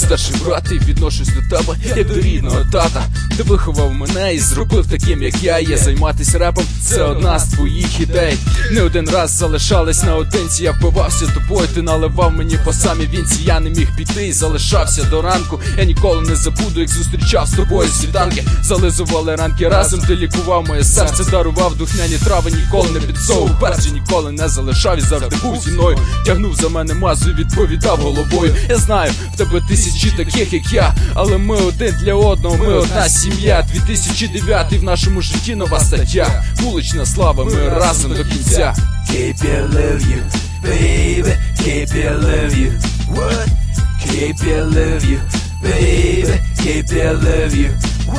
старший брат, і відношусь до тебе, як до рідного тата. Ти виховав мене і зробив таким, як я є. Займатись репом – це одна з твоїх ідей. Не один раз залишались наодинці, я впивався тобою, ти наливав мені по самі вінці. Я не міг піти і залишався до ранку. Я ніколи не забуду, як зустрічав з тобою світанки. Зализували ранки разом, ти лікував моє серце, дарував духмяні трави, ніколи не підсовував перші, ніколи не залишав і завжди був зі мною. Тягнув за мене мазу і відповідав головою. Я знаю, в тебе тисячі таких, як я, але ми один для одного, ми одна сім'я. 2009 в нашому житті нова стаття. Вулична слава, ми разом до кінця. Keep it love you, baby, keep it love you. What? Keep it love you, baby, keep it love you.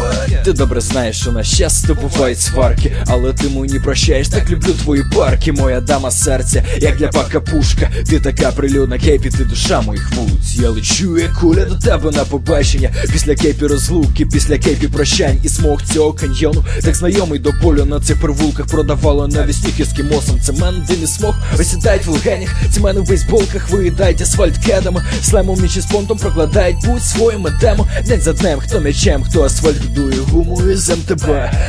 Ти добре знаєш, що на щастя бувають сварки, але ти мені прощаєш, так люблю твої парки. Моя дама серця, як ляпака пушка. Ти така прильотна, Кейпі, ти душа моїх вулиць. Я лечу, як куля до тебе на побачення. Після Кейпі розлуки, після Кейпі прощань. І смог цього каньйону, так знайомий до болю. На цих провулках продавало навісні ескімосом. Це мен, дим і смог, висідають в легенях. Ці мене в бейсболках виїдають асфальт кедами. Слаймом мічі з понтом прокладають путь своїми демо. День за днем, хто м'ячем, хто асфальт будує гумою з МТБ.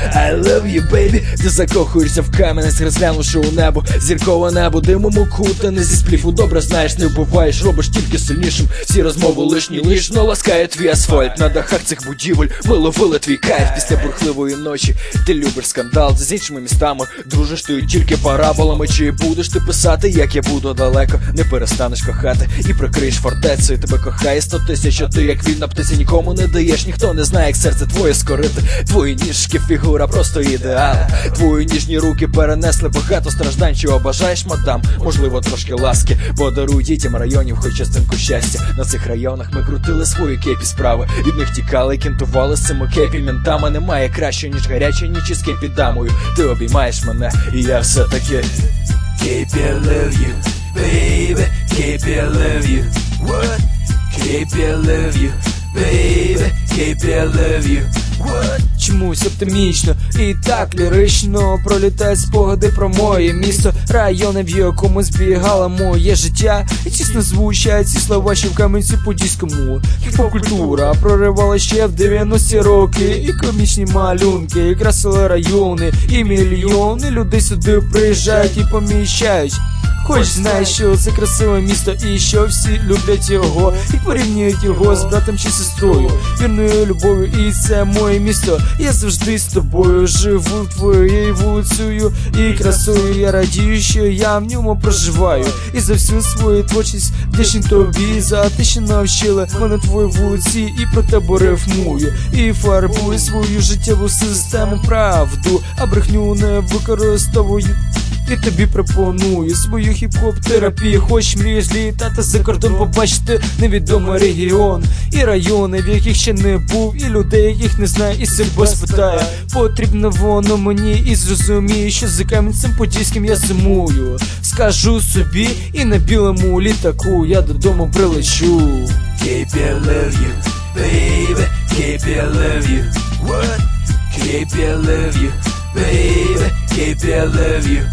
I love you, baby. Ти закохуєшся в камінець, розглянувши у небо. Зіркове небо, димом окутане зі спліфу. Добре знаєш, не вбиваєш, робиш тільки сильнішим. Всі розмови лишні, лишно ласкає твій асфальт. На дахах цих будівель ми ловили твій кайф. Після бурхливої ночі ти любиш скандал з іншими містами. Дружиш ти тільки параболами. Чи будеш ти писати, як я буду далеко? Не перестанеш кохати і прикриєш фортецею. Тебе кохає 100 тисяч, а ти як вільна птиця нікому не даєш. Ніхто не знає, як серце твоє скорити. Твої ніжки, фігура просто ідеал. Твої ніжні руки перенесли багато страждань. Чого бажаєш, мадам? Можливо, трошки ласки. Подаруй дітям районів хоч частинку щастя. На цих районах ми крутили свої Кейпі справи. Від них тікали, кінтували з цими Кейпі ментами. Немає краще, ніж гаряча ніч із Кейпі дамою. Ти обіймаєш мене, і я все-таки Keep it love you, baby, keep it love you. What? Keep it love you, baby, keep it love you. What? Чомусь оптимічно і так лірично пролітають спогади про моє місто, райони, в якому збігало моє життя. І чесно звучать ці слова, що в Кам'янці-Подільському. Хіп-хоп-культура проривала ще в 90-ті роки. І комічні малюнки, і красили райони, і мільйони людей сюди приїжджають і поміщають. Хоч знаєш, що це красиве місто і що всі люблять його і порівнюють його з братом чи сестрою, вірною любов'ю, і це моє місто. Я завжди з тобою живу твоєю вулицею і красою. Я радію, що я в ньому проживаю. І за всю свою творчість вдячний тобі за те, що навчила мене твої вулиці, і про тебе рифмую і фарбую свою життєву систему, правду, а брехню не використовую. І тобі пропоную свою хіп-хоп-терапію. Хоч мрієш літати за кордон, побачити невідомий регіон і райони, в яких ще не був, і людей, яких не знаю, і себе спитаю. Потрібно воно мені, і зрозумію, що за Кам'янцем-Подільським я зимую. Скажу собі, і на білому літаку я додому прилечу. Keep it love you, baby, keep it love you. What? Keep it love you, baby, keep it love you.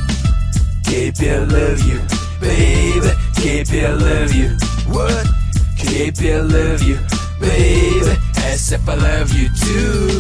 Keep it love you, baby, keep it love you. What? Keep it love you, baby, as if I love you too.